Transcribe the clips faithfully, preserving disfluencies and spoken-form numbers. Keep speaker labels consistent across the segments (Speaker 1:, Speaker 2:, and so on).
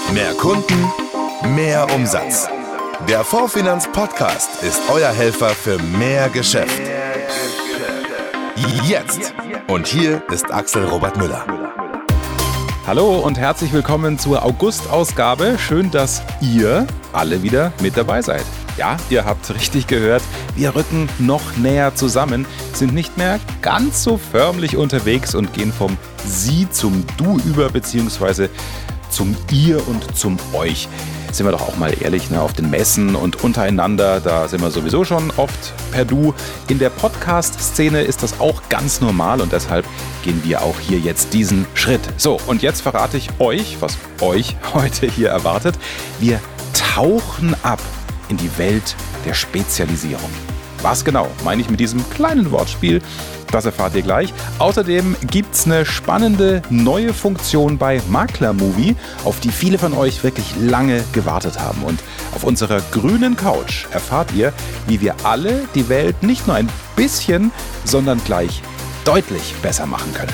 Speaker 1: Mehr Kunden, mehr Umsatz. Der Fondsfinanz Podcast ist euer Helfer für mehr Geschäft. Jetzt. Und hier ist Axel Robert Müller.
Speaker 2: Hallo und herzlich willkommen zur August-Ausgabe. Schön, dass ihr alle wieder mit dabei seid. Ja, ihr habt richtig gehört, wir rücken noch näher zusammen, sind nicht mehr ganz so förmlich unterwegs und gehen vom Sie zum Du über, beziehungsweise zum Ihr und zum Euch. Sind wir doch auch mal ehrlich, ne? Auf den Messen und untereinander, da sind wir sowieso schon oft per Du. In der Podcast-Szene ist das auch ganz normal und deshalb gehen wir auch hier jetzt diesen Schritt. So, und jetzt verrate ich euch, was euch heute hier erwartet. Wir tauchen ab in die Welt der Spezialisierung. Was genau meine ich mit diesem kleinen Wortspiel? Das erfahrt ihr gleich. Außerdem gibt es eine spannende neue Funktion bei Maklermovie, auf die viele von euch wirklich lange gewartet haben. Und auf unserer grünen Couch erfahrt ihr, wie wir alle die Welt nicht nur ein bisschen, sondern gleich deutlich besser machen können.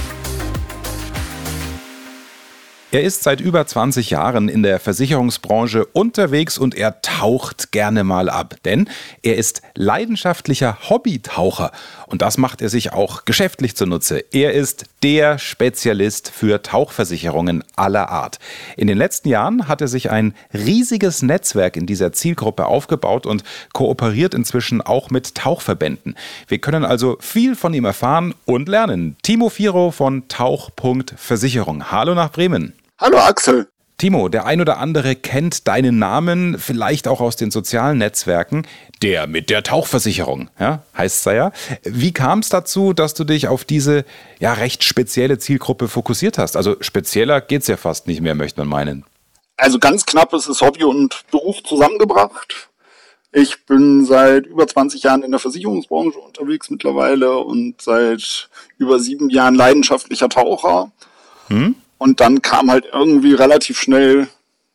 Speaker 2: Er ist seit über zwanzig Jahren in der Versicherungsbranche unterwegs und er taucht gerne mal ab, denn er ist leidenschaftlicher Hobbytaucher und das macht er sich auch geschäftlich zunutze. Er ist der Spezialist für Tauchversicherungen aller Art. In den letzten Jahren hat er sich ein riesiges Netzwerk in dieser Zielgruppe aufgebaut und kooperiert inzwischen auch mit Tauchverbänden. Wir können also viel von ihm erfahren und lernen. Timo Firo von Tauch Punkt Versicherung. Hallo nach Bremen.
Speaker 3: Hallo Axel.
Speaker 2: Timo, der ein oder andere kennt deinen Namen, vielleicht auch aus den sozialen Netzwerken. Der mit der Tauchversicherung, ja, heißt's da ja. Wie kam es dazu, dass du dich auf diese ja recht spezielle Zielgruppe fokussiert hast? Also spezieller geht's ja fast nicht mehr, möchte man meinen.
Speaker 3: Also ganz knapp ist es Hobby und Beruf zusammengebracht. Ich bin seit über zwanzig Jahren in der Versicherungsbranche unterwegs mittlerweile und seit über sieben Jahren leidenschaftlicher Taucher. Hm? Und dann kam halt irgendwie relativ schnell,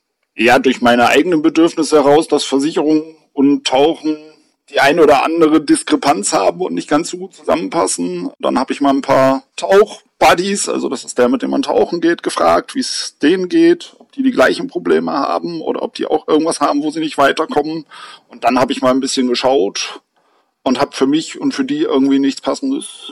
Speaker 3: ja, durch meine eigenen Bedürfnisse heraus, dass Versicherung und Tauchen die eine oder andere Diskrepanz haben und nicht ganz so gut zusammenpassen. Dann habe ich mal ein paar Tauchbuddies, also das ist der, mit dem man tauchen geht, gefragt, wie es denen geht, ob die die gleichen Probleme haben oder ob die auch irgendwas haben, wo sie nicht weiterkommen. Und dann habe ich mal ein bisschen geschaut und habe für mich und für die irgendwie nichts Passendes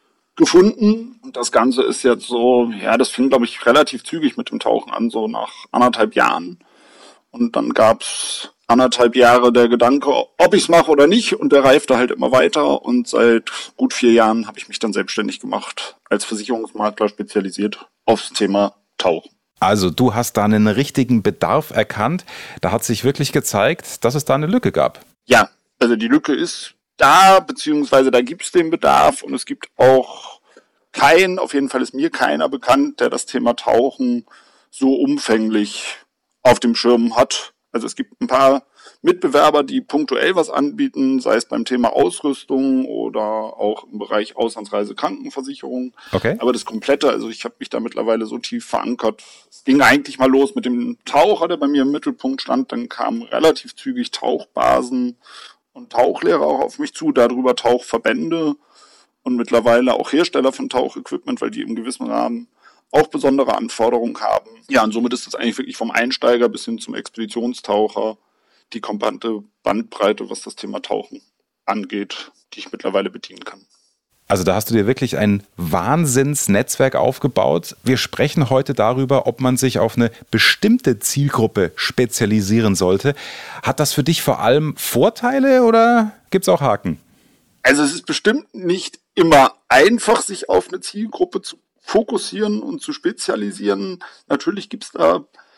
Speaker 3: gefunden. Und das Ganze ist jetzt so, ja, das fing, glaube ich, relativ zügig mit dem Tauchen an, so nach anderthalb Jahren. Und dann gab's anderthalb Jahre der Gedanke, ob ich's mache oder nicht. Und der reifte halt immer weiter. Und seit gut vier Jahren habe ich mich dann selbstständig gemacht, als Versicherungsmakler spezialisiert aufs Thema Tauchen.
Speaker 2: Also du hast da einen richtigen Bedarf erkannt. Da hat sich wirklich gezeigt, dass es da eine Lücke gab.
Speaker 3: Ja, also die Lücke ist da, beziehungsweise da gibt's den Bedarf und es gibt auch keinen, auf jeden Fall ist mir keiner bekannt, der das Thema Tauchen so umfänglich auf dem Schirm hat. Also es gibt ein paar Mitbewerber, die punktuell was anbieten, sei es beim Thema Ausrüstung oder auch im Bereich Auslandsreise Krankenversicherung.
Speaker 2: Okay.
Speaker 3: Aber das Komplette, also ich habe mich da mittlerweile so tief verankert. Es ging eigentlich mal los mit dem Taucher, der bei mir im Mittelpunkt stand. Dann kamen relativ zügig Tauchbasen und Tauchlehrer auch auf mich zu, darüber Tauchverbände und mittlerweile auch Hersteller von Tauchequipment, weil die im gewissen Rahmen auch besondere Anforderungen haben. Ja, und somit ist das eigentlich wirklich vom Einsteiger bis hin zum Expeditionstaucher die komplette Bandbreite, was das Thema Tauchen angeht, die ich mittlerweile bedienen kann.
Speaker 2: Also da hast du dir wirklich ein Wahnsinnsnetzwerk aufgebaut. Wir sprechen heute darüber, ob man sich auf eine bestimmte Zielgruppe spezialisieren sollte. Hat das für dich vor allem Vorteile oder gibt es auch Haken?
Speaker 3: Also es ist bestimmt nicht immer einfach, sich auf eine Zielgruppe zu fokussieren und zu spezialisieren. Natürlich gibt es da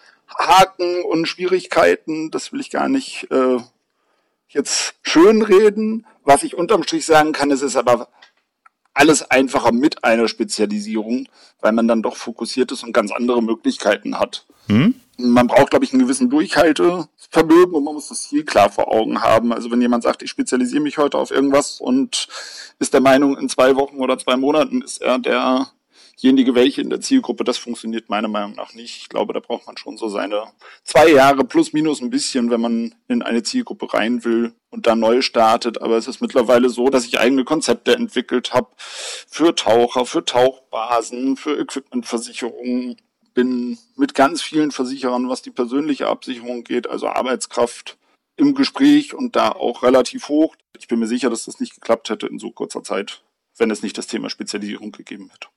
Speaker 3: Haken und Schwierigkeiten, das will ich gar nicht äh, jetzt schönreden. Was ich unterm Strich sagen kann, ist es aber alles einfacher mit einer Spezialisierung, weil man dann doch fokussiert ist und ganz andere Möglichkeiten hat. Hm? Man braucht, glaube ich, einen gewissen Durchhaltevermögen und man muss das Ziel klar vor Augen haben. Also wenn jemand sagt, ich spezialisiere mich heute auf irgendwas und ist der Meinung, in zwei Wochen oder zwei Monaten ist er derjenige, welche in der Zielgruppe, das funktioniert meiner Meinung nach nicht. Ich glaube, da braucht man schon so seine zwei Jahre plus minus ein bisschen, wenn man in eine Zielgruppe rein will und dann neu startet. Aber es ist mittlerweile so, dass ich eigene Konzepte entwickelt habe für Taucher, für Tauchbasen, für Equipmentversicherungen, bin mit ganz vielen Versicherern, was die persönliche Absicherung geht, also Arbeitskraft, im Gespräch und da auch relativ hoch. Ich bin mir sicher, dass das nicht geklappt hätte in so kurzer Zeit, wenn es nicht das Thema Spezialisierung gegeben hätte.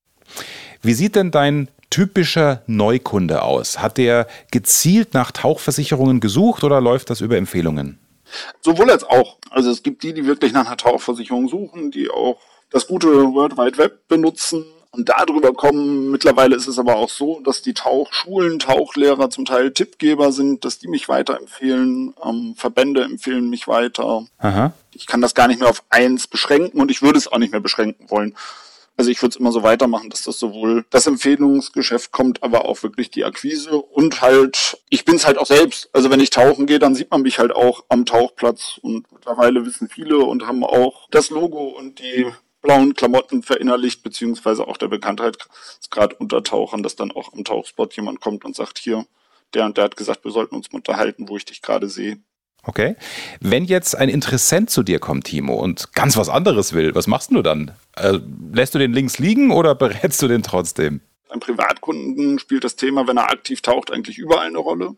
Speaker 2: Wie sieht denn dein typischer Neukunde aus? Hat der gezielt nach Tauchversicherungen gesucht oder läuft das über Empfehlungen?
Speaker 3: Sowohl als auch. Also es gibt die, die wirklich nach einer Tauchversicherung suchen, die auch das gute World Wide Web benutzen und darüber kommen. Mittlerweile ist es aber auch so, dass die Tauchschulen, Tauchlehrer zum Teil Tippgeber sind, dass die mich weiterempfehlen. Ähm, Verbände empfehlen mich weiter.
Speaker 2: Aha.
Speaker 3: Ich kann das gar nicht mehr auf eins beschränken und ich würde es auch nicht mehr beschränken wollen. Also ich würde es immer so weitermachen, dass das sowohl das Empfehlungsgeschäft kommt, aber auch wirklich die Akquise und halt, ich bin's halt auch selbst. Also wenn ich tauchen gehe, dann sieht man mich halt auch am Tauchplatz und mittlerweile wissen viele und haben auch das Logo und die blauen Klamotten verinnerlicht, beziehungsweise auch der Bekanntheitsgrad unter Tauchern, dass dann auch am Tauchspot jemand kommt und sagt, hier, der und der hat gesagt, wir sollten uns mal unterhalten, wo ich dich gerade sehe.
Speaker 2: Okay. Wenn jetzt ein Interessent zu dir kommt, Timo, und ganz was anderes will, was machst du dann? Äh, lässt du den links liegen oder berätst du den trotzdem?
Speaker 3: Beim Privatkunden spielt das Thema, wenn er aktiv taucht, eigentlich überall eine Rolle.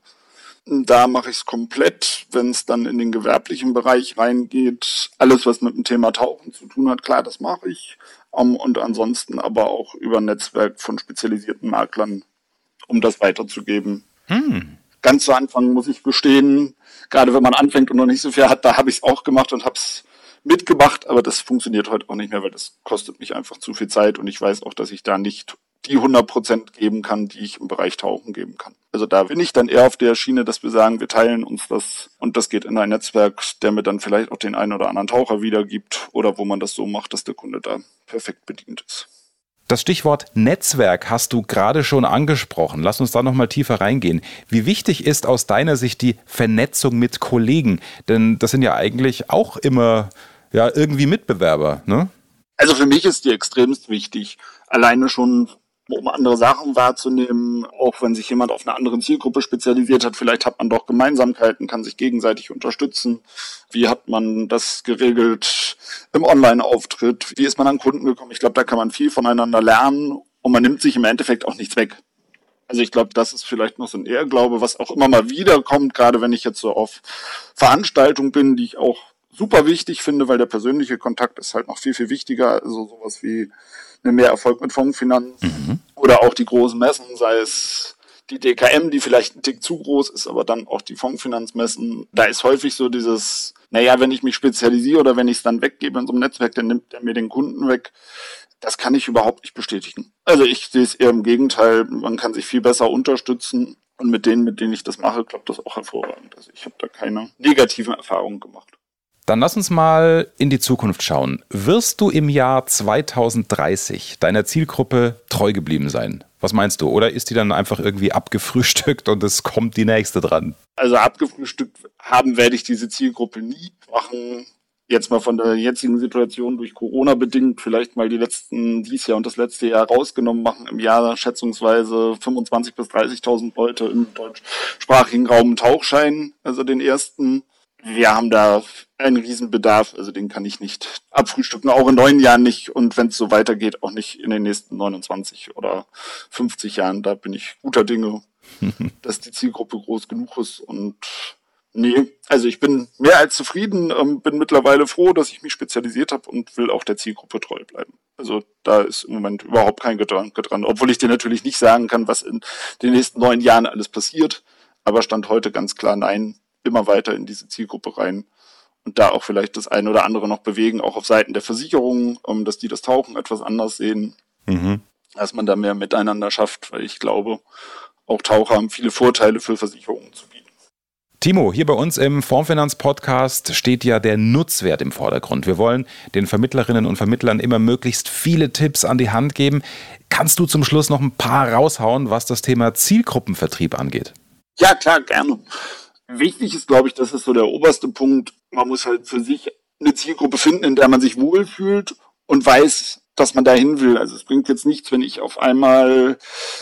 Speaker 3: Da mache ich es komplett. Wenn es dann in den gewerblichen Bereich reingeht, alles, was mit dem Thema Tauchen zu tun hat, klar, das mache ich. Um, und ansonsten aber auch über ein Netzwerk von spezialisierten Maklern, um das weiterzugeben.
Speaker 2: Hm.
Speaker 3: Ganz zu Anfang muss ich gestehen, gerade wenn man anfängt und noch nicht so viel hat, da habe ich es auch gemacht und habe es mitgemacht, aber das funktioniert heute auch nicht mehr, weil das kostet mich einfach zu viel Zeit und ich weiß auch, dass ich da nicht die hundert Prozent geben kann, die ich im Bereich Tauchen geben kann. Also da bin ich dann eher auf der Schiene, dass wir sagen, wir teilen uns das und das geht in ein Netzwerk, der mir dann vielleicht auch den einen oder anderen Taucher wiedergibt oder wo man das so macht, dass der Kunde da perfekt bedient ist.
Speaker 2: Das Stichwort Netzwerk hast du gerade schon angesprochen. Lass uns da nochmal tiefer reingehen. Wie wichtig ist aus deiner Sicht die Vernetzung mit Kollegen? Denn das sind ja eigentlich auch immer ja, irgendwie Mitbewerber, ne?
Speaker 3: Also für mich ist die extremst wichtig. Alleine schon, um andere Sachen wahrzunehmen, auch wenn sich jemand auf eine andere Zielgruppe spezialisiert hat, vielleicht hat man doch Gemeinsamkeiten, kann sich gegenseitig unterstützen. Wie hat man das geregelt im Online-Auftritt? Wie ist man an Kunden gekommen? Ich glaube, da kann man viel voneinander lernen und man nimmt sich im Endeffekt auch nichts weg. Also ich glaube, das ist vielleicht noch so ein Ehrglaube, was auch immer mal wieder kommt, gerade wenn ich jetzt so auf Veranstaltungen bin, die ich auch super wichtig finde, weil der persönliche Kontakt ist halt noch viel, viel wichtiger. Also sowas wie eine Mehrerfolg mit Fondsfinanz mhm. oder auch die großen Messen, sei es die D K M, die vielleicht ein Tick zu groß ist, aber dann auch die Fondsfinanzmessen. Da ist häufig so dieses, naja, wenn ich mich spezialisiere oder wenn ich es dann weggebe in so einem Netzwerk, dann nimmt der mir den Kunden weg. Das kann ich überhaupt nicht bestätigen. Also ich sehe es eher im Gegenteil, man kann sich viel besser unterstützen und mit denen, mit denen ich das mache, klappt das auch hervorragend. Also ich habe da keine negativen Erfahrungen gemacht.
Speaker 2: Dann lass uns mal in die Zukunft schauen. Wirst du im Jahr zweitausenddreißig deiner Zielgruppe treu geblieben sein? Was meinst du? Oder ist die dann einfach irgendwie abgefrühstückt und es kommt die nächste dran?
Speaker 3: Also abgefrühstückt haben werde ich diese Zielgruppe nie machen. Jetzt mal von der jetzigen Situation durch Corona bedingt, vielleicht mal die letzten, dieses Jahr und das letzte Jahr rausgenommen machen, im Jahr schätzungsweise fünfundzwanzigtausend bis dreißigtausend Leute im deutschsprachigen Raum einen Tauchschein, also den ersten. Wir haben da einen Riesenbedarf, also den kann ich nicht abfrühstücken, auch in neun Jahren nicht und wenn es so weitergeht, auch nicht in den nächsten neunundzwanzig oder fünfzig Jahren. Da bin ich guter Dinge, dass die Zielgruppe groß genug ist und nee, also ich bin mehr als zufrieden, ähm, bin mittlerweile froh, dass ich mich spezialisiert habe und will auch der Zielgruppe treu bleiben. Also da ist im Moment überhaupt kein Gedanke dran, obwohl ich dir natürlich nicht sagen kann, was in den nächsten neun Jahren alles passiert, aber Stand heute ganz klar nein, immer weiter in diese Zielgruppe rein und da auch vielleicht das eine oder andere noch bewegen, auch auf Seiten der Versicherungen, um, dass die das Tauchen etwas anders sehen, mhm. dass man da mehr miteinander schafft, weil ich glaube, auch Taucher haben viele Vorteile für Versicherungen zu bieten.
Speaker 2: Timo, hier bei uns im Fondsfinanz-Podcast steht ja der Nutzwert im Vordergrund. Wir wollen den Vermittlerinnen und Vermittlern immer möglichst viele Tipps an die Hand geben. Kannst du zum Schluss noch ein paar raushauen, was das Thema Zielgruppenvertrieb angeht?
Speaker 3: Ja, klar, gerne. Wichtig ist, glaube ich, das ist so der oberste Punkt. Man muss halt für sich eine Zielgruppe finden, in der man sich wohlfühlt und weiß, dass man dahin will. Also es bringt jetzt nichts, wenn ich auf einmal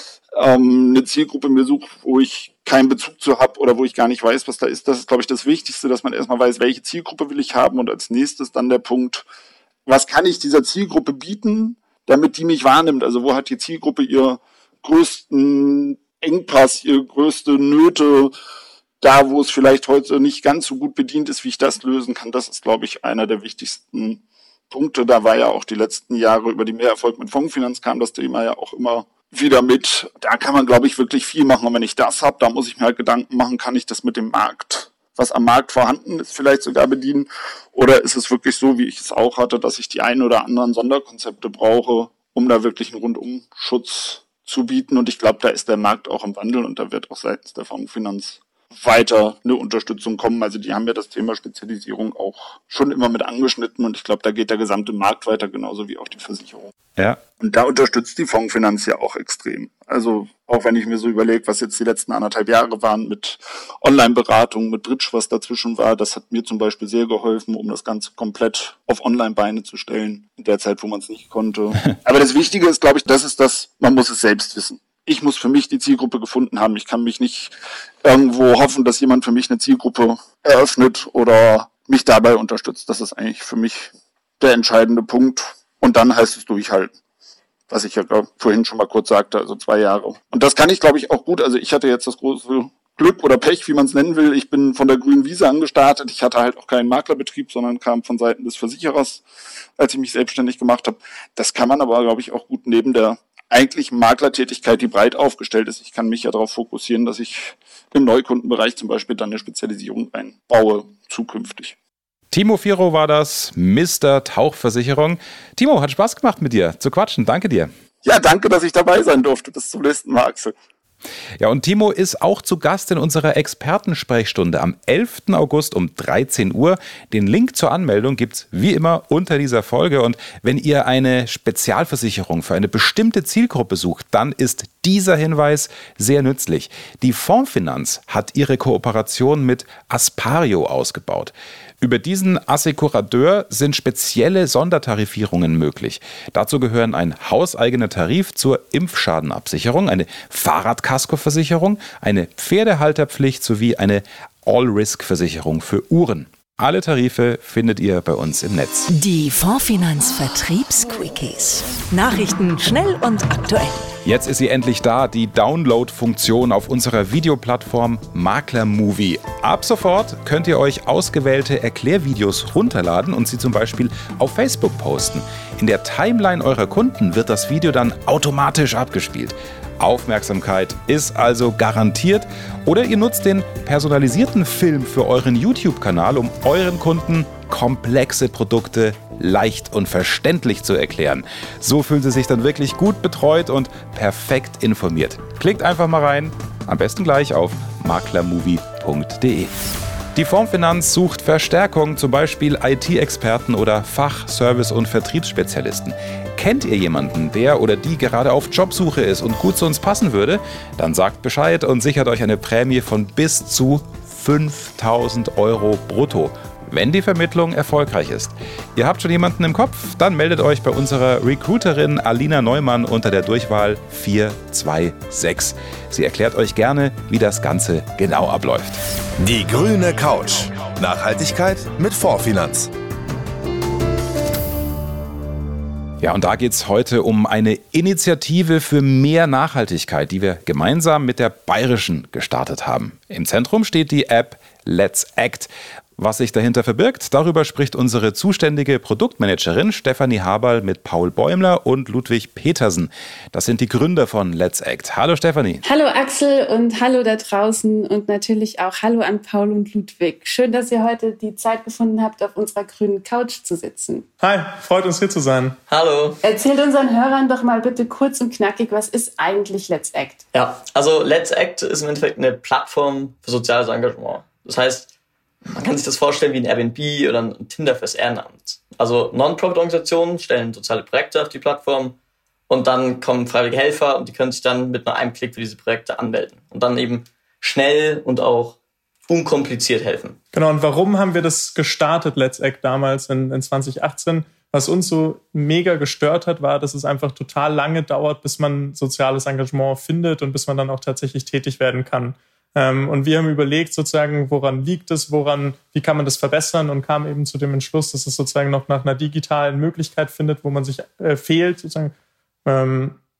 Speaker 3: ähm, eine Zielgruppe mir suche, wo ich keinen Bezug zu habe oder wo ich gar nicht weiß, was da ist. Das ist, glaube ich, das Wichtigste, dass man erstmal weiß, welche Zielgruppe will ich haben und als nächstes dann der Punkt, was kann ich dieser Zielgruppe bieten, damit die mich wahrnimmt. Also wo hat die Zielgruppe ihr größten Engpass, ihre größte Nöte, da wo es vielleicht heute nicht ganz so gut bedient ist, wie ich das lösen kann. Das ist, glaube ich, einer der wichtigsten Punkte. Da war ja auch die letzten Jahre über die Mehrerfolg mit Fondsfinanz kam das Thema ja auch immer wieder mit. Da kann man, glaube ich, wirklich viel machen. Und wenn ich das habe, da muss ich mir halt Gedanken machen, kann ich das mit dem Markt, was am Markt vorhanden ist, vielleicht sogar bedienen? Oder ist es wirklich so, wie ich es auch hatte, dass ich die ein oder anderen Sonderkonzepte brauche, um da wirklich einen Rundumschutz zu bieten? Und ich glaube, da ist der Markt auch im Wandel und da wird auch seitens der Fondsfinanz weiter eine Unterstützung kommen. Also die haben ja das Thema Spezialisierung auch schon immer mit angeschnitten und ich glaube, da geht der gesamte Markt weiter, genauso wie auch die Versicherung.
Speaker 2: Ja.
Speaker 3: Und da unterstützt die Fondsfinanz ja auch extrem. Also auch wenn ich mir so überlege, was jetzt die letzten anderthalb Jahre waren mit Online-Beratung, mit Bridge, was dazwischen war, das hat mir zum Beispiel sehr geholfen, um das Ganze komplett auf Online-Beine zu stellen, in der Zeit, wo man es nicht konnte. Aber das Wichtige ist, glaube ich, das ist das, man muss es selbst wissen. Ich muss für mich die Zielgruppe gefunden haben. Ich kann mich nicht irgendwo hoffen, dass jemand für mich eine Zielgruppe eröffnet oder mich dabei unterstützt. Das ist eigentlich für mich der entscheidende Punkt. Und dann heißt es durchhalten. Was ich ja glaub, vorhin schon mal kurz sagte, also zwei Jahre. Und das kann ich, glaube ich, auch gut. Also ich hatte jetzt das große Glück oder Pech, wie man es nennen will. Ich bin von der grünen Wiese angestartet. Ich hatte halt auch keinen Maklerbetrieb, sondern kam von Seiten des Versicherers, als ich mich selbstständig gemacht habe. Das kann man aber, glaube ich, auch gut neben der eigentlich Maklertätigkeit, die breit aufgestellt ist. Ich kann mich ja darauf fokussieren, dass ich im Neukundenbereich zum Beispiel dann eine Spezialisierung einbaue, zukünftig.
Speaker 2: Timo Viro war das, Mister Tauchversicherung. Timo, hat Spaß gemacht mit dir zu quatschen. Danke dir.
Speaker 3: Ja, danke, dass ich dabei sein durfte. Bis zum nächsten Mal, Axel.
Speaker 2: Ja, und Timo ist auch zu Gast in unserer Expertensprechstunde am elften August um dreizehn Uhr. Den Link zur Anmeldung gibt's wie immer unter dieser Folge. Und wenn ihr eine Spezialversicherung für eine bestimmte Zielgruppe sucht, dann ist dieser Hinweis sehr nützlich. Die Fondsfinanz hat ihre Kooperation mit Aspario ausgebaut. Über diesen Assekurateur sind spezielle Sondertarifierungen möglich. Dazu gehören ein hauseigener Tarif zur Impfschadenabsicherung, eine Fahrradkaskoversicherung, eine Pferdehalterpflicht sowie eine All-Risk-Versicherung für Uhren. Alle Tarife findet ihr bei uns im Netz.
Speaker 4: Die Fondsfinanz Vertriebs-Quickies. Nachrichten schnell und aktuell.
Speaker 2: Jetzt ist sie endlich da, die Download-Funktion auf unserer Videoplattform Makler Movie. Ab sofort könnt ihr euch ausgewählte Erklärvideos runterladen und sie zum Beispiel auf Facebook posten. In der Timeline eurer Kunden wird das Video dann automatisch abgespielt. Aufmerksamkeit ist also garantiert. Oder ihr nutzt den personalisierten Film für euren YouTube-Kanal, um euren Kunden komplexe Produkte leicht und verständlich zu erklären. So fühlen sie sich dann wirklich gut betreut und perfekt informiert. Klickt einfach mal rein, am besten gleich auf maklermovie punkt de. Die Fondsfinanz sucht Verstärkung, zum Beispiel I T-Experten oder Fach-, Service- und Vertriebsspezialisten. Kennt ihr jemanden, der oder die gerade auf Jobsuche ist und gut zu uns passen würde? Dann sagt Bescheid und sichert euch eine Prämie von bis zu fünftausend Euro brutto, wenn die Vermittlung erfolgreich ist. Ihr habt schon jemanden im Kopf? Dann meldet euch bei unserer Recruiterin Alina Neumann unter der Durchwahl vier zwei sechs. Sie erklärt euch gerne, wie das Ganze genau abläuft.
Speaker 1: Die grüne Couch. Nachhaltigkeit mit Fondsfinanz.
Speaker 2: Ja, und da geht es heute um eine Initiative für mehr Nachhaltigkeit, die wir gemeinsam mit der Bayerischen gestartet haben. Im Zentrum steht die App Let's Act. Was sich dahinter verbirgt, darüber spricht unsere zuständige Produktmanagerin Stefanie Haberl mit Paul Bäumler und Ludwig Petersen. Das sind die Gründer von Let's Act. Hallo Stefanie.
Speaker 5: Hallo Axel und hallo da draußen und natürlich auch hallo an Paul und Ludwig. Schön, dass ihr heute die Zeit gefunden habt, auf unserer grünen Couch zu sitzen.
Speaker 6: Hi, freut uns hier zu sein.
Speaker 7: Hallo.
Speaker 5: Erzählt unseren Hörern doch mal bitte kurz und knackig, was ist eigentlich Let's Act?
Speaker 7: Ja, also Let's Act ist im Endeffekt eine Plattform für soziales Engagement. Das heißt, man kann sich das vorstellen wie ein Airbnb oder ein Tinder fürs Ehrenamt. Also Non-Profit-Organisationen stellen soziale Projekte auf die Plattform und dann kommen freiwillige Helfer und die können sich dann mit nur einem Klick für diese Projekte anmelden und dann eben schnell und auch unkompliziert helfen.
Speaker 6: Genau, und warum haben wir das gestartet, Let's Act, damals in, in zwanzig achtzehn? Was uns so mega gestört hat, war, dass es einfach total lange dauert, bis man soziales Engagement findet und bis man dann auch tatsächlich tätig werden kann. Und wir haben überlegt, sozusagen, woran liegt es, woran, wie kann man das verbessern und kamen eben zu dem Entschluss, dass es sozusagen noch nach einer digitalen Möglichkeit findet, wo man sich äh, fehlt, sozusagen. Ähm,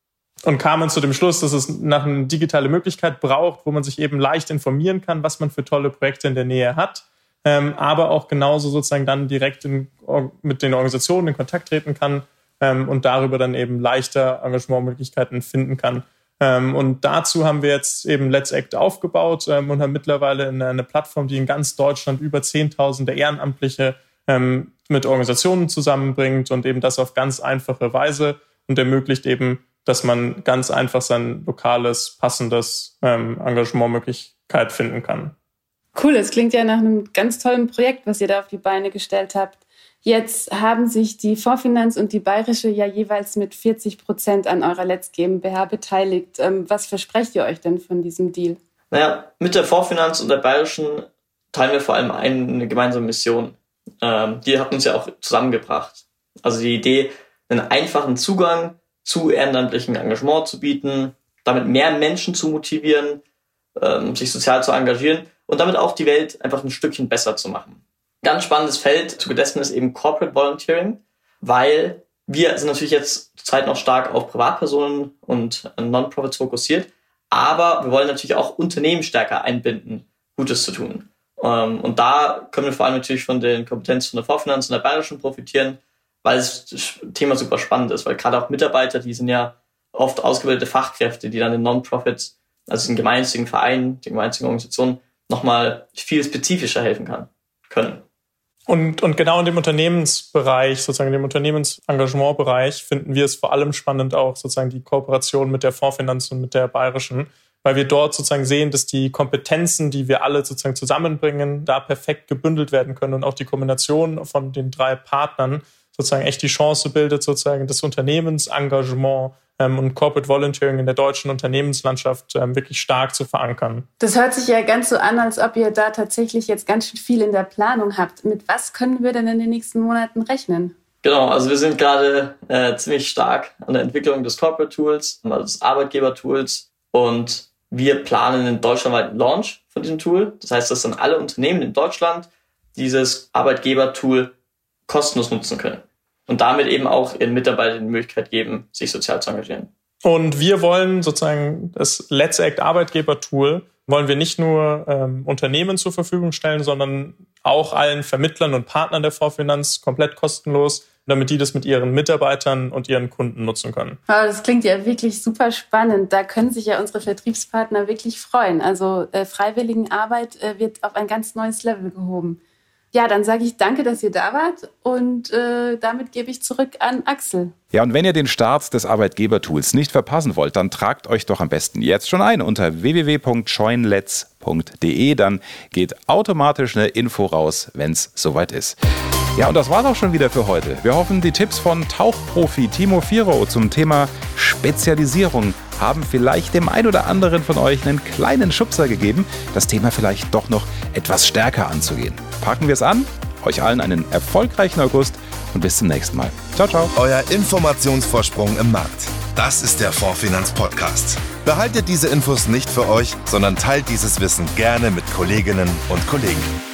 Speaker 6: und kamen zu dem Schluss, dass es nach eine digitale Möglichkeit braucht, wo man sich eben leicht informieren kann, was man für tolle Projekte in der Nähe hat, ähm, aber auch genauso sozusagen dann direkt in, mit den Organisationen in Kontakt treten kann ähm, und darüber dann eben leichter Engagementmöglichkeiten finden kann. Ähm, und dazu haben wir jetzt eben Let's Act aufgebaut ähm, und haben mittlerweile eine, eine Plattform, die in ganz Deutschland über Zehntausende Ehrenamtliche ähm, mit Organisationen zusammenbringt und eben das auf ganz einfache Weise und ermöglicht eben, dass man ganz einfach sein lokales, passendes ähm, Engagementmöglichkeit finden kann.
Speaker 5: Cool, das klingt ja nach einem ganz tollen Projekt, was ihr da auf die Beine gestellt habt. Jetzt haben sich die Fondsfinanz und die Bayerische ja jeweils mit vierzig Prozent an eurer Let's GmbH beteiligt. Ähm, was versprecht ihr euch denn von diesem Deal?
Speaker 7: Naja, mit der Fondsfinanz und der Bayerischen teilen wir vor allem eine gemeinsame Mission. Ähm, die hat uns ja auch zusammengebracht. Also die Idee, einen einfachen Zugang zu ehrenamtlichem Engagement zu bieten, damit mehr Menschen zu motivieren, ähm, sich sozial zu engagieren und damit auch die Welt einfach ein Stückchen besser zu machen. Ganz spannendes Feld zu dessen ist eben Corporate Volunteering, weil wir sind natürlich jetzt zurzeit noch stark auf Privatpersonen und Non-Profits fokussiert, aber wir wollen natürlich auch Unternehmen stärker einbinden, Gutes zu tun. Und da können wir vor allem natürlich von den Kompetenzen von der Fondsfinanz und der Bayerischen profitieren, weil das Thema super spannend ist, weil gerade auch Mitarbeiter, die sind ja oft ausgebildete Fachkräfte, die dann in Non-Profits, also in gemeinnützigen Vereinen, den gemeinnützigen Organisationen, nochmal viel spezifischer helfen kann, können.
Speaker 6: Und, und genau in dem Unternehmensbereich, sozusagen in dem Unternehmensengagementbereich, finden wir es vor allem spannend auch sozusagen die Kooperation mit der Fondsfinanz und mit der Bayerischen, weil wir dort sozusagen sehen, dass die Kompetenzen, die wir alle sozusagen zusammenbringen, da perfekt gebündelt werden können und auch die Kombination von den drei Partnern sozusagen echt die Chance bildet, sozusagen das Unternehmensengagement ähm, und Corporate Volunteering in der deutschen Unternehmenslandschaft ähm, wirklich stark zu verankern.
Speaker 5: Das hört sich ja ganz so an, als ob ihr da tatsächlich jetzt ganz schön viel in der Planung habt. Mit was können wir denn in den nächsten Monaten rechnen?
Speaker 7: Genau, also wir sind gerade äh, ziemlich stark an der Entwicklung des Corporate Tools, also des Arbeitgeber-Tools, und wir planen einen deutschlandweiten Launch von diesem Tool. Das heißt, dass dann alle Unternehmen in Deutschland dieses Arbeitgeber-Tool kostenlos nutzen können und damit eben auch ihren Mitarbeitern die Möglichkeit geben, sich sozial zu engagieren.
Speaker 6: Und wir wollen sozusagen das Let's Act Arbeitgeber-Tool wollen wir nicht nur ähm, Unternehmen zur Verfügung stellen, sondern auch allen Vermittlern und Partnern der Fondsfinanz komplett kostenlos, damit die das mit ihren Mitarbeitern und ihren Kunden nutzen können.
Speaker 5: Aber das klingt ja wirklich super spannend. Da können sich ja unsere Vertriebspartner wirklich freuen. Also äh, Freiwilligenarbeit äh, wird auf ein ganz neues Level gehoben. Ja, dann sage ich danke, dass ihr da wart und äh, damit gebe ich zurück an Axel.
Speaker 2: Ja, und wenn ihr den Start des Arbeitgebertools nicht verpassen wollt, dann tragt euch doch am besten jetzt schon ein unter w w w punkt joinlets punkt d e. Dann geht automatisch eine Info raus, wenn es soweit ist. Ja, und das war's auch schon wieder für heute. Wir hoffen, die Tipps von Tauchprofi Timo Vierau zum Thema Spezialisierung haben vielleicht dem ein oder anderen von euch einen kleinen Schubser gegeben, das Thema vielleicht doch noch etwas stärker anzugehen. Packen wir es an, euch allen einen erfolgreichen August und bis zum nächsten Mal. Ciao, ciao.
Speaker 1: Euer Informationsvorsprung im Markt. Das ist der Fondsfinanz Podcast. Behaltet diese Infos nicht für euch, sondern teilt dieses Wissen gerne mit Kolleginnen und Kollegen.